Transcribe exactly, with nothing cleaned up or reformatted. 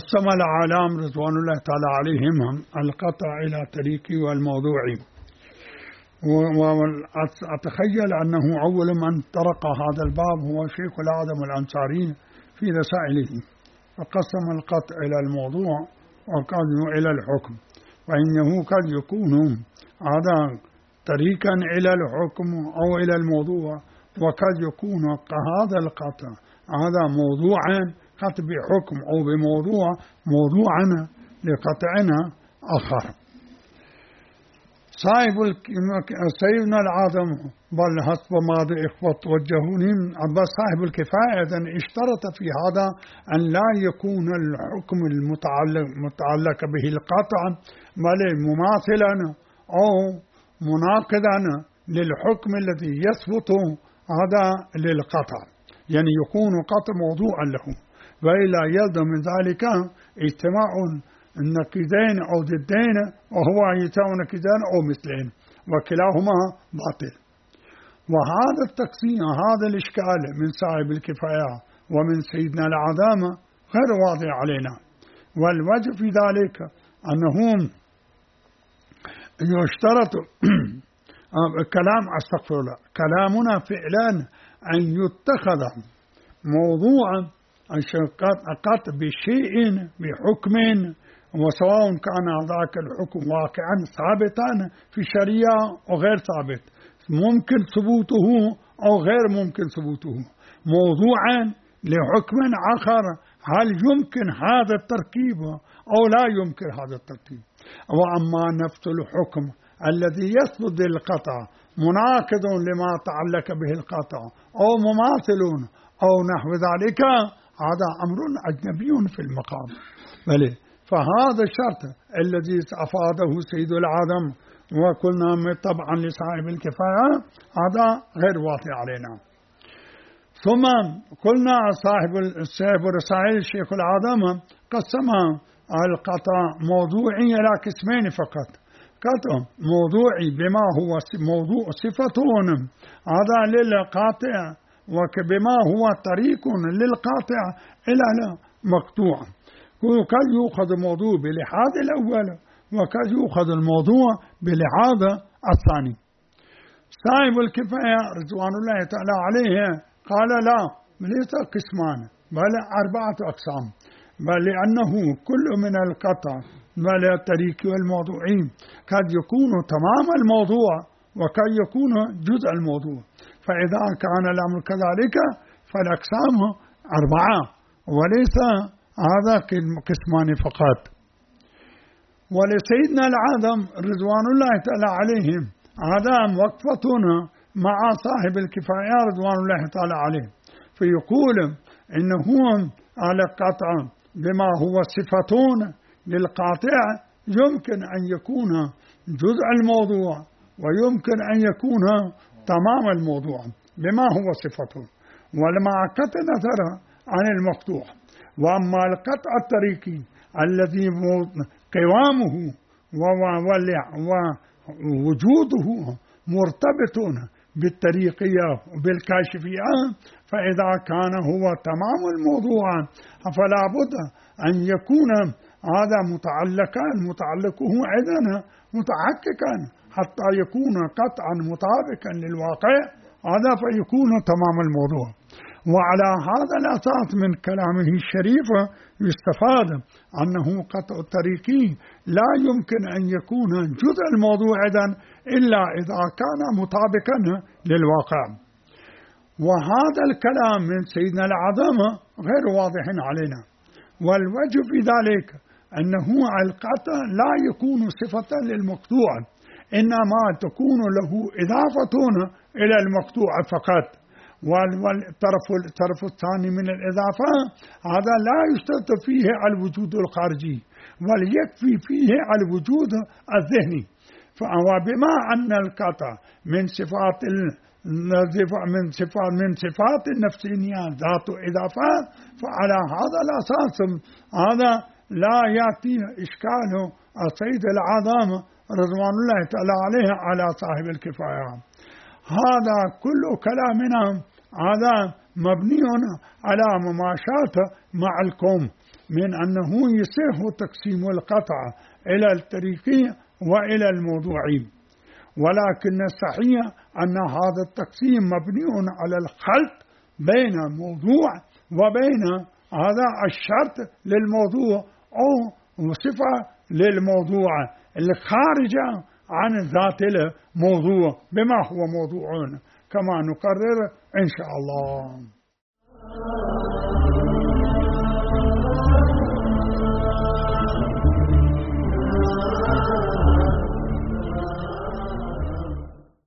قسم العالم رضوان الله تعالى عليهم القطع إلى طريقي والموضوعي، وأتخيل أنه أول من طرق هذا الباب هو شيخ الأعظم الأنصاري في رسائله، فقسم القطع إلى الموضوع وقد إلى الحكم، وإنه قد يكون هذا طريقا إلى الحكم أو إلى الموضوع، وقد يكون هذا القطع هذا موضوعا قد بحكم أو بموضوع موضوعنا لقطعنا آخر. صاحب سيدنا العظم بل حسب ما إخوة وجهوني بس صاحب الكفاية اشترط في هذا أن لا يكون الحكم المتعلق متعلق به القطع بل مماثلا أو مناقضا للحكم الذي يثبت هذا للقطع، يعني يكون قطع موضوعا له، وإلا يلزم من ذلك اجتماع النقيضين أو ضدين وهو يساوي نقيضين أو مثلين وكلاهما باطل. وهذا التقسيم هذا الإشكال من صاحب الكفاية ومن سيدنا العظام غير واضح علينا، والوجه في ذلك أنهم يشترط كلام أستغفر الله كلامنا فعلا أن يتخذ موضوعا قط بشيء بحكم، وسواء كان ذاك الحكم واقعا ثابتا في الشريعة أو غير ثابت، ممكن ثبوته أو غير ممكن ثبوته، موضوعا لحكم آخر هل يمكن هذا التركيب أو لا يمكن هذا التركيب. وأما نفس الحكم الذي يثبت القطع مناقض لما تعلق به القطع أو مماثل أو نحو ذلك، هذا أمر أجنبي في المقام. بل فهذا الشرط الذي أفاده سيد العظم وقلنا طبعا لصاحب الكفاية هذا غير واضح علينا. ثم قلنا صاحب صاحب رسائل الشيخ العظم قسم القطع موضوعي إلى قسمين فقط، قطع موضوعي بما هو موضوع صفتون هذا للقاطع، وبما هو طريق للقاطع إلى المقطوع، وقد يؤخذ الموضوع بلحاظ الأول وقد يؤخذ الموضوع بلحاظ الثاني. صاحب الكفاية رضوان الله تعالى عليه قال لا ليس قسمان بل أربعة أقسام، بل لأنه كل من القطع بل الطريق والموضوعين قد يكون تمام الموضوع وقد يكون جزء الموضوع، فإذا كان الأمر كذلك فالأقسام أربعة وليس هذا قسمان فقط. ولسيدنا العظم رضوان الله تعالى عليهم هذا وقفتنا مع صاحب الكفاية رضوان الله تعالى عليه، فيقول إنه على قطع بما هو صفتون للقاطع يمكن أن يكون جزء الموضوع ويمكن أن يكون تمام الموضوع بما هو صفتون، ولما قطع نظر عن المقطوع. وأما القطع الطريقي الذي قوامه ووجوده مرتبط بالطريقية بالكاشفية، فإذا كان هو تمام الموضوع فلا بد أن يكون هذا متعلقا متعلقه أيضا متحققا حتى يكون قطعا مطابقا للواقع، هذا فيكون تمام الموضوع. وعلى هذا الأساس من كلامه الشريف يستفاد أنه قطع الطريقي لا يمكن أن يكون جزء الموضوع إلا إذا كان مطابقا للواقع. وهذا الكلام من سيدنا العظم غير واضح علينا، والوجه في ذلك أنه القطع لا يكون صفة للمقطوع، إنما تكون له إضافة إلى المقطوع فقط. والطرف الطرف الثاني من الإضافة هذا لا يشترط فيه الوجود الخارجي وليكفي فيه الوجود الذهني. فبما أن القطع من صفات من صفات من صفات النفسية ذات إضافة، فعلى هذا الأساس هذا لا يأتي إشكال السيد العظام رضوان الله تعالى عليه على صاحب الكفاية. هذا كل كلامنا هذا مبني على مماشاته مع الكم، من أنه يصح تقسيم القطع إلى الطريقي وإلى الموضوعي، ولكن الصحيح أن هذا التقسيم مبني على الخلط بين موضوع وبين هذا الشرط للموضوع أو صفة للموضوع الخارجة عن ذات الموضوع بما هو موضوع، كما نقرر إن شاء الله.